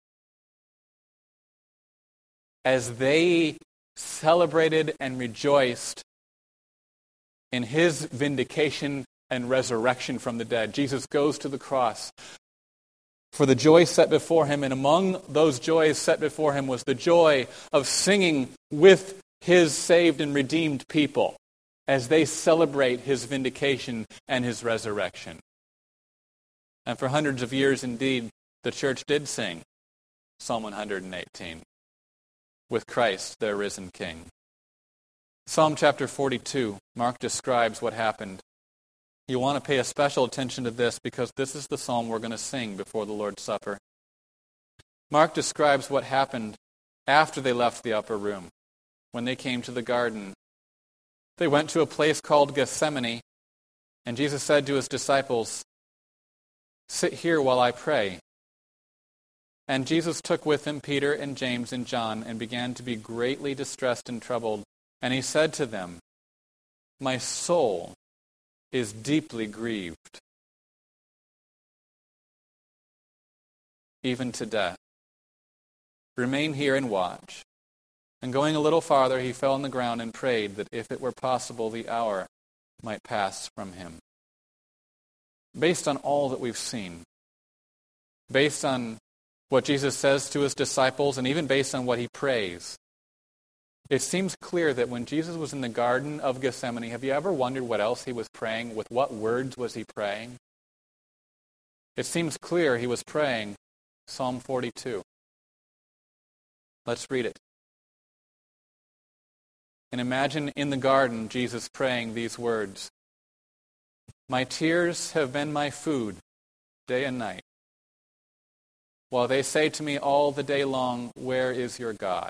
As they celebrated and rejoiced in his vindication and resurrection from the dead, Jesus goes to the cross for the joy set before him, and among those joys set before him was the joy of singing with his saved and redeemed people as they celebrate his vindication and his resurrection. And for hundreds of years, indeed, the church did sing Psalm one eighteen. With Christ, their risen King. Psalm chapter forty-two, Mark describes what happened. You want to pay a special attention to this because this is the psalm we're going to sing before the Lord's Supper. Mark describes what happened after they left the upper room, when they came to the garden. They went to a place called Gethsemane, and Jesus said to his disciples, "Sit here while I pray." And Jesus took with him Peter and James and John and began to be greatly distressed and troubled. And he said to them, "My soul is deeply grieved, even to death. Remain here and watch." And going a little farther, he fell on the ground and prayed that if it were possible, the hour might pass from him. based on all that we've seen, based on what Jesus says to his disciples, and even based on what he prays, it seems clear that when Jesus was in the Garden of Gethsemane, have you ever wondered what else he was praying? With what words was he praying? It seems clear he was praying Psalm forty-two. Let's read it. And imagine in the garden Jesus praying these words, "My tears have been my food day and night, while they say to me all the day long, 'Where is your God?'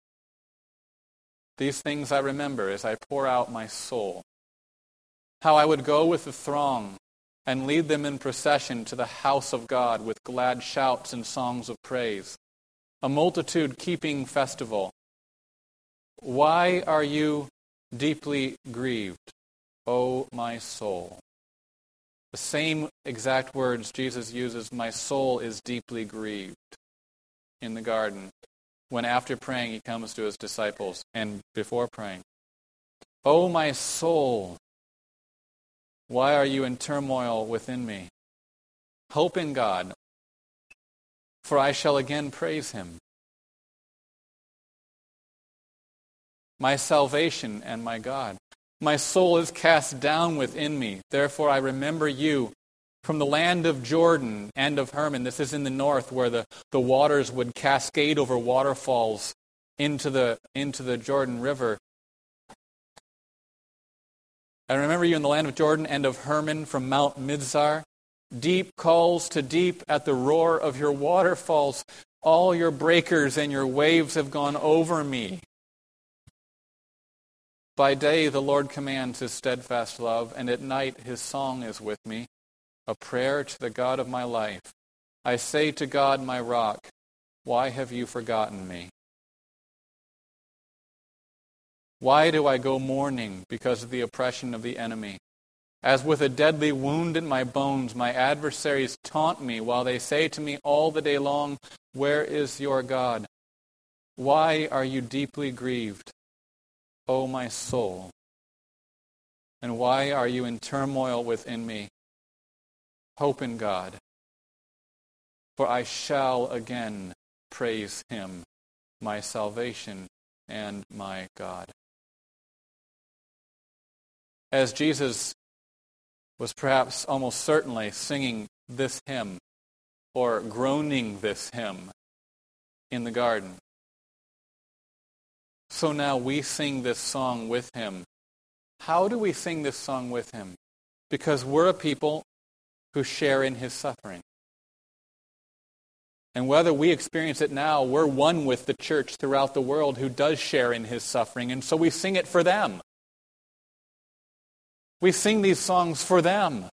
These things I remember as I pour out my soul. How I would go with the throng and lead them in procession to the house of God with glad shouts and songs of praise, a multitude keeping festival. Why are you deeply grieved, O my soul?" The same exact words Jesus uses, "My soul is deeply grieved," in the garden, when after praying he comes to his disciples and before praying. "O my soul, why are you in turmoil within me? Hope in God, for I shall again praise him, my salvation and my God. My soul is cast down within me, therefore I remember you from the land of Jordan and of Hermon." This is in the north, where the, the waters would cascade over waterfalls into the, into the Jordan River. "I remember you in the land of Jordan and of Hermon, from Mount Mizar. Deep calls to deep at the roar of your waterfalls. All your breakers and your waves have gone over me. By day the Lord commands his steadfast love, and at night his song is with me, a prayer to the God of my life. I say to God, my rock, why have you forgotten me? Why do I go mourning because of the oppression of the enemy? As with a deadly wound in my bones, my adversaries taunt me while they say to me all the day long, 'Where is your God?' Why are you deeply grieved, O my soul? And why are you in turmoil within me? Hope in God, for I shall again praise him, my salvation and my God." As Jesus was perhaps almost certainly singing this hymn or groaning this hymn in the garden, so now we sing this song with him. How do we sing this song with him? Because we're a people who share in his suffering. And whether we experience it now, we're one with the church throughout the world who does share in his suffering, and so we sing it for them. We sing these songs for them.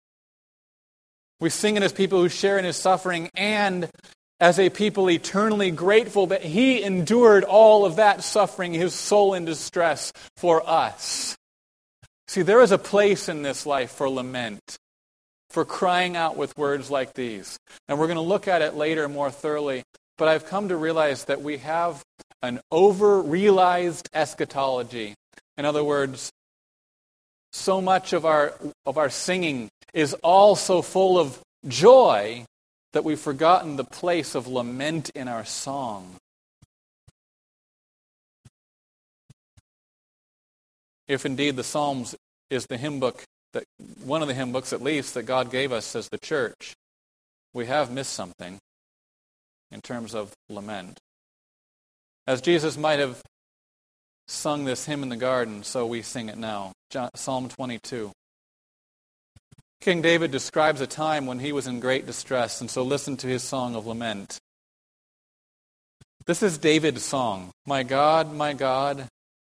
We sing it as people who share in his suffering and as a people eternally grateful that he endured all of that suffering, his soul in distress, for us. See, there is a place in this life for lament, for crying out with words like these. And we're going to look at it later more thoroughly, but I've come to realize that we have an over-realized eschatology. In other words, so much of our of our singing is all so full of joy that we've forgotten the place of lament in our song. If indeed the Psalms is the hymn book, that one of the hymn books at least that God gave us as the church, we have missed something in terms of lament. As Jesus might have sung this hymn in the garden, so we sing it now. Psalm twenty-two. King David describes a time when he was in great distress, and so listen to his song of lament. This is David's song. "My God, my God,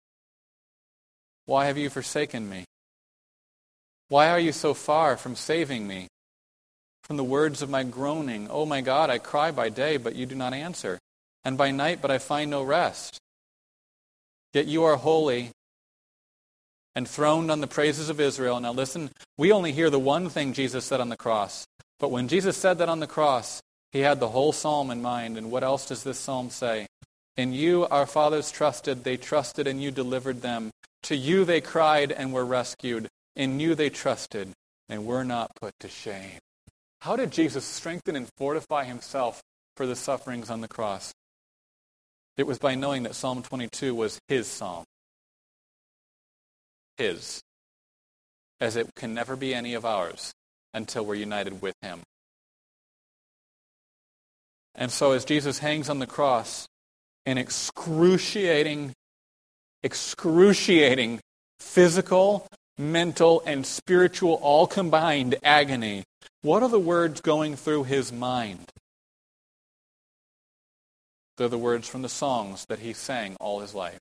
why have you forsaken me? Why are you so far from saving me? From the words of my groaning, oh my God, I cry by day, but you do not answer, and by night, but I find no rest. Yet you are holy, enthroned on the praises of Israel." Now listen, we only hear the one thing Jesus said on the cross. But when Jesus said that on the cross, he had the whole psalm in mind. And what else does this psalm say? "In you our fathers trusted, they trusted and you delivered them. To you they cried and were rescued. In you they trusted, and we're not put to shame. How did Jesus strengthen and fortify himself for the sufferings on the cross? It was by knowing that Psalm twenty-two was his psalm. His. As it can never be any of ours until we're united with him. And so as Jesus hangs on the cross in excruciating, excruciating physical, mental, and spiritual all combined agony, what are the words going through his mind? They're the words from the songs that he sang all his life.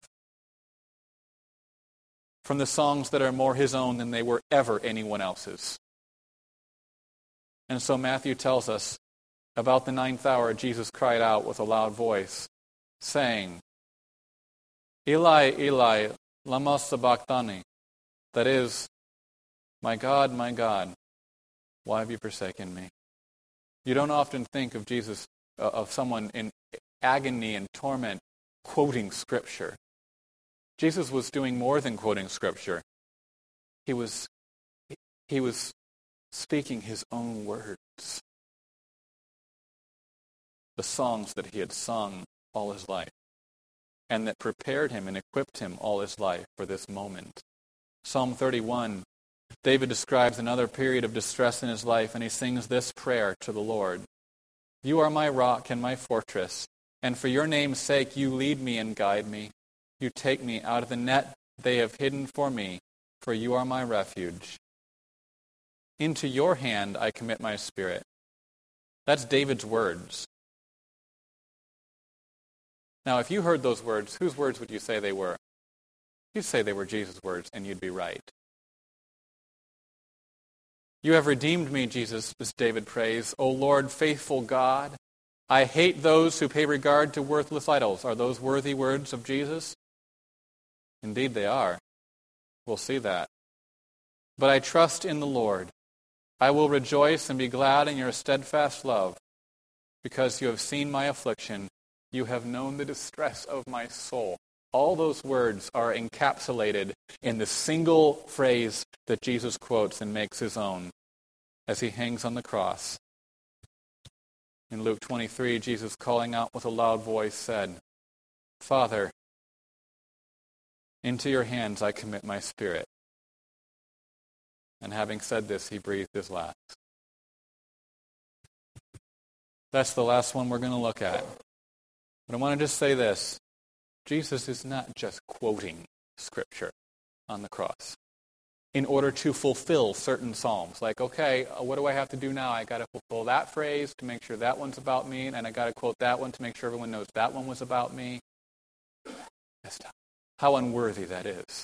From the songs that are more his own than they were ever anyone else's. And so Matthew tells us, about the ninth hour, Jesus cried out with a loud voice, saying, Eli, Eli, lama sabachthani. That is, my God, my God, why have you forsaken me? You don't often think of Jesus, uh, of someone in agony and torment, quoting Scripture. Jesus was doing more than quoting Scripture. He was, he was speaking his own words. The songs that he had sung all his life, and that prepared him and equipped him all his life for this moment. Psalm thirty-one, David describes another period of distress in his life, and he sings this prayer to the Lord. You are my rock and my fortress, and for your name's sake you lead me and guide me. You take me out of the net they have hidden for me, for you are my refuge. Into your hand I commit my spirit. That's David's words. Now, if you heard those words, whose words would you say they were? You'd say they were Jesus' words, and you'd be right. You have redeemed me, Jesus, as David prays. O Lord, faithful God, I hate those who pay regard to worthless idols. Are those worthy words of Jesus? Indeed they are. We'll see that. But I trust in the Lord. I will rejoice and be glad in your steadfast love, because you have seen my affliction. You have known the distress of my soul. All those words are encapsulated in the single phrase that Jesus quotes and makes his own as he hangs on the cross. In Luke twenty-three, Jesus, calling out with a loud voice, said, Father, into your hands I commit my spirit. And having said this, he breathed his last. That's the last one we're going to look at. But I want to just say this. Jesus is not just quoting Scripture on the cross in order to fulfill certain psalms. Like, okay, what do I have to do now? I got to fulfill that phrase to make sure that one's about me, and I got to quote that one to make sure everyone knows that one was about me. How unworthy that is.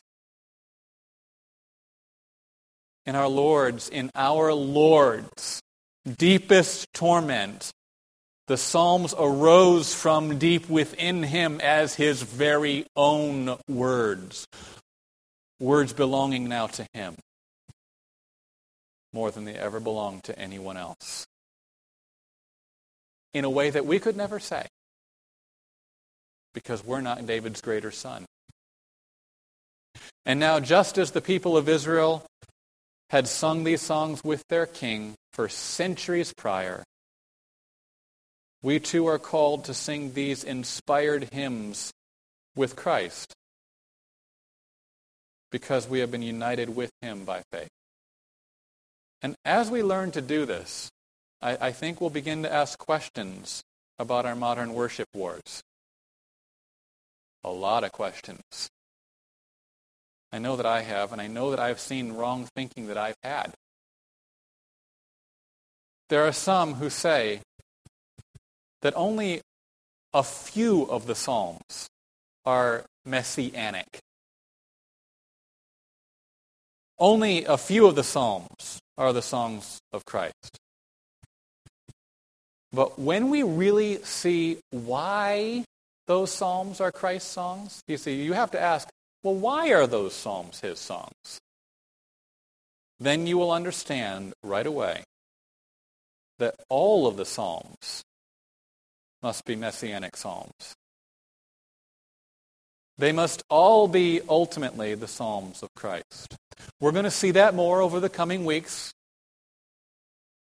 In our Lord's, in our Lord's deepest torment, the Psalms arose from deep within him as his very own words. Words belonging now to him more than they ever belonged to anyone else. In a way that we could never say, because we're not David's greater son. And now, just as the people of Israel had sung these songs with their king for centuries prior, we too are called to sing these inspired hymns with Christ because we have been united with him by faith. And as we learn to do this, I, I think we'll begin to ask questions about our modern worship wars. A lot of questions. I know that I have, and I know that I've seen wrong thinking that I've had. There are some who say that only a few of the Psalms are messianic. Only a few of the Psalms are the songs of Christ. But when we really see why those Psalms are Christ's songs, you see, you have to ask, well, why are those Psalms his songs? Then you will understand right away that all of the Psalms must be messianic psalms. They must all be ultimately the Psalms of Christ. We're going to see that more over the coming weeks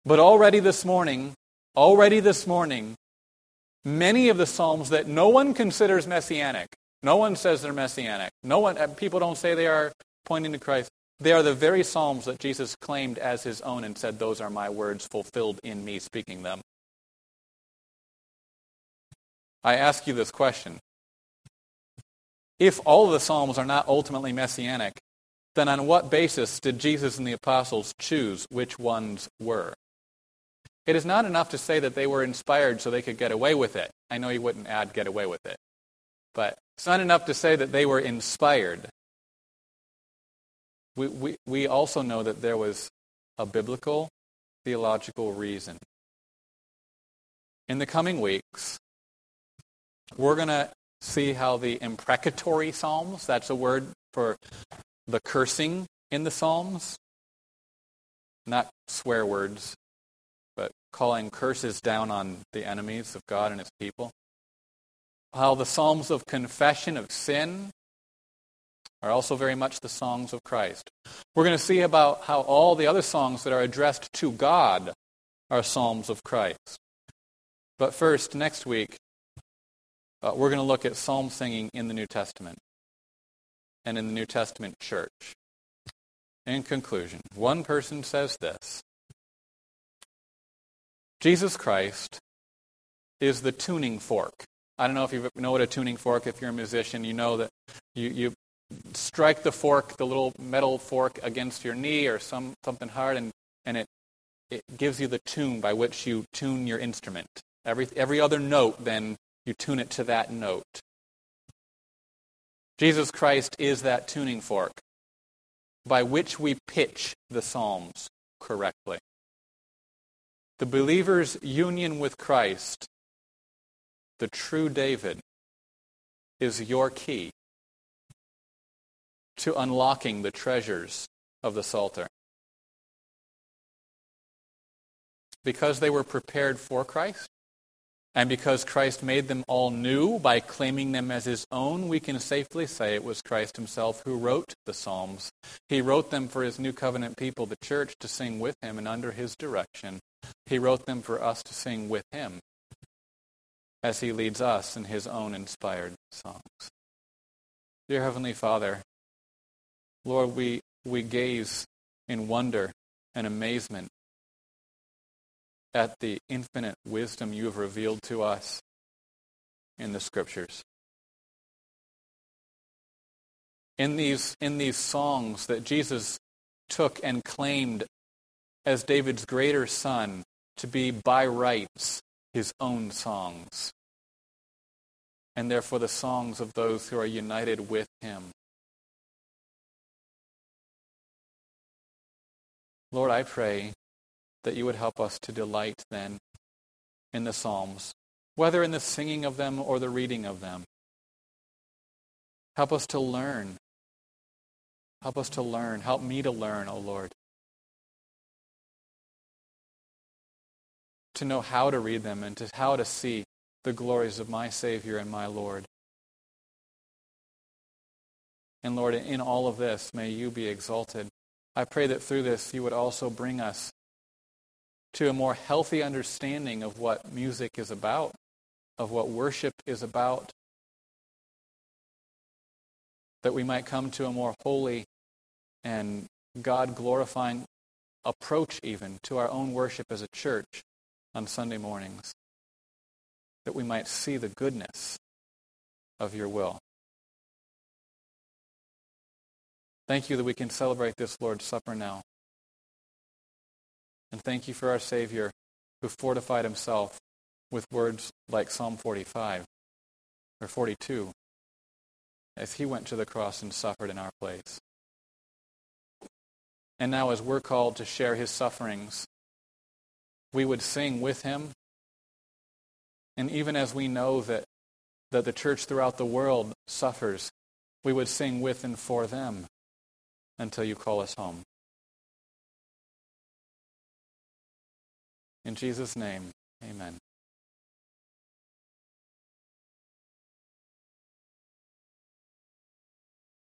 But already this morning, already this morning, many of the Psalms that no one considers messianic, no one says they're messianic, no one, people don't say they are pointing to Christ, they are the very Psalms that Jesus claimed as his own and said, those are my words fulfilled in me speaking them. I ask you this question. If all of the Psalms are not ultimately messianic, then on what basis did Jesus and the apostles choose which ones were? It is not enough to say that they were inspired so they could get away with it. I know you wouldn't add get away with it. But it's not enough to say that they were inspired. We, we, we also know that there was a biblical, theological reason. In the coming weeks, we're going to see how the imprecatory Psalms, that's a word for the cursing in the Psalms, not swear words, but calling curses down on the enemies of God and his people. How the Psalms of confession of sin are also very much the songs of Christ. We're going to see about how all the other songs that are addressed to God are psalms of Christ. But first, next week, uh, we're going to look at psalm singing in the New Testament and in the New Testament church. In conclusion, one person says this: Jesus Christ is the tuning fork. I don't know if you know what a tuning fork, if you're a musician, you know that you, you strike the fork, the little metal fork, against your knee or some something hard, and, and it, it gives you the tune by which you tune your instrument. Every, every other note, then, you tune it to that note. Jesus Christ is that tuning fork by which we pitch the psalms correctly. The believer's union with Christ, the true David, is your key to unlocking the treasures of the Psalter. Because they were prepared for Christ, and because Christ made them all new by claiming them as his own, we can safely say it was Christ himself who wrote the Psalms. He wrote them for his new covenant people, the church, to sing with him and under his direction. He wrote them for us to sing with him as he leads us in his own inspired songs. Dear Heavenly Father, Lord, we, we gaze in wonder and amazement at the infinite wisdom you have revealed to us in the Scriptures. In these, in these songs that Jesus took and claimed as David's greater son to be by rights his own songs, and therefore the songs of those who are united with him. Lord, I pray that you would help us to delight then in the Psalms, whether in the singing of them or the reading of them. Help us to learn. Help us to learn. Help me to learn, O Lord. To know how to read them and to how to see the glories of my Savior and my Lord. And Lord, in all of this, may you be exalted. I pray that through this you would also bring us to a more healthy understanding of what music is about, of what worship is about, that we might come to a more holy and God-glorifying approach even to our own worship as a church on Sunday mornings, that we might see the goodness of your will. Thank you that we can celebrate this Lord's Supper now. And thank you for our Savior who fortified himself with words like Psalm forty-five or forty-two as he went to the cross and suffered in our place. And now as we're called to share his sufferings, we would sing with him. And even as we know that, that the church throughout the world suffers, we would sing with and for them until you call us home. In Jesus' name, amen.